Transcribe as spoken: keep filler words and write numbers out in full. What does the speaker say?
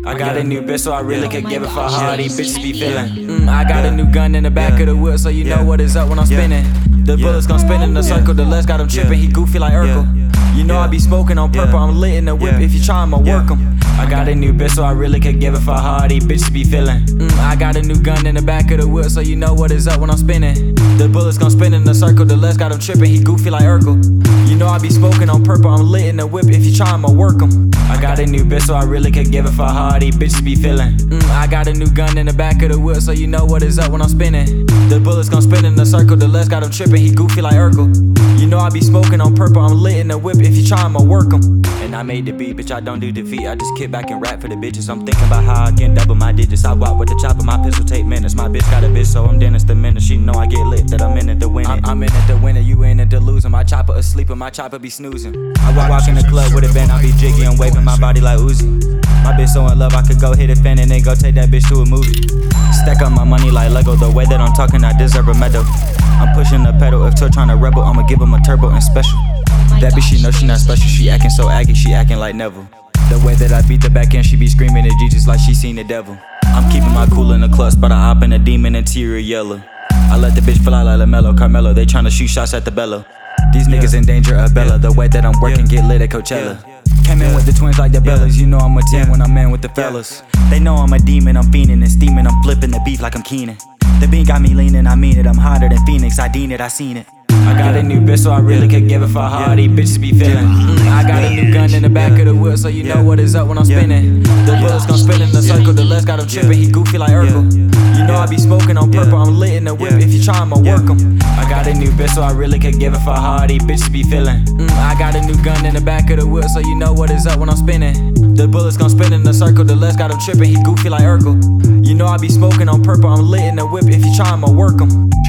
I got a new bitch, so I really could give it for how these bitches be feeling. Mm, I got a new gun in the back of the wheel, so you know what is up when I'm spinning. The bullets gon' spin in a circle, the Les got him tripping, he goofy like Urkel. You know I be smoking on purple, I'm lit in the whip, if you try I'ma work him. I got a new bitch, so I really could give it for how these bitches be feeling. Mm, I got a new gun in the back of the wheel, so you know what is up when I'm spinning. The bullets gon' spin in a circle, the Les got him tripping, he goofy like Urkel. You know I be smoking on purple, I'm lit in the whip, if you try I'ma work him. I got a new bitch, so I really could give it for how these bitches be feeling. Mm, I got a new gun in the back of the wheel, so you know what is up when I'm spinning. The bullets gon' spin in a circle, the Les got him tripping, he goofy like Urkel. You know I be smoking on purple, I'm lit in the whip, if you try I'ma work him. And I made the beat, bitch, I don't do defeat, I just kick back and rap for the bitches. I'm thinking about how I can double my digits. I walk with the chopper, my pistol take minutes. My bitch got a bitch, so I'm Dennis the Menace. She know I get lit, that I'm in it to win it. I'm, I'm in it to win it, you in it to losing. My chopper asleep and my chopper be snoozing. I walk, walk in the club with a band, I be jiggy and waving my body like Uzi. My bitch so in love, I could go hit a fan and then go take that bitch to a movie. Stack up my money like Lego, the way that I'm talking, I deserve a medal. I'm pushing the pedal, if Tour tryna rebel, I'ma give him a turbo and special. That bitch, she know she not special, she acting so aggy, she acting like Neville. The way that I beat the back end, she be screaming at Jesus like she seen the devil. I'm keeping my cool in the clutch, but I hop in a demon interior yellow. I let the bitch fly like LaMelo, Carmelo, they tryna shoot shots at the Bello. These niggas in danger of Bella, the way that I'm working get lit at Coachella. Came in with the twins like the Bellas, you know I'm a ten when I'm in with the fellas. They know I'm a demon, I'm fiending and steaming, I'm flipping the beef like I'm Keenan. The beat got me leaning, I mean it, I'm hotter than Phoenix, I dean it, I seen it. I got a new bitch, so I really could give it for how these bitches be feeling. Mm, I got a new gun in the back of the wheel, so you know what is up when I'm spinning. The bullets gon' spin in a circle, the Les got him tripping, he goofy like Urkel. You know I be smoking on purple, I'm lit in the whip, if you try I'ma work him. I got a new bitch, so I really could give it for how these bitches be feeling. Mm, I got a new gun in the back of the wheel, so you know what is up when I'm spinning. The bullets gon' spin in a circle, the Les got him tripping, he goofy like Urkel. You know I be smoking on purple, I'm lit in the whip, if you try I'ma work him.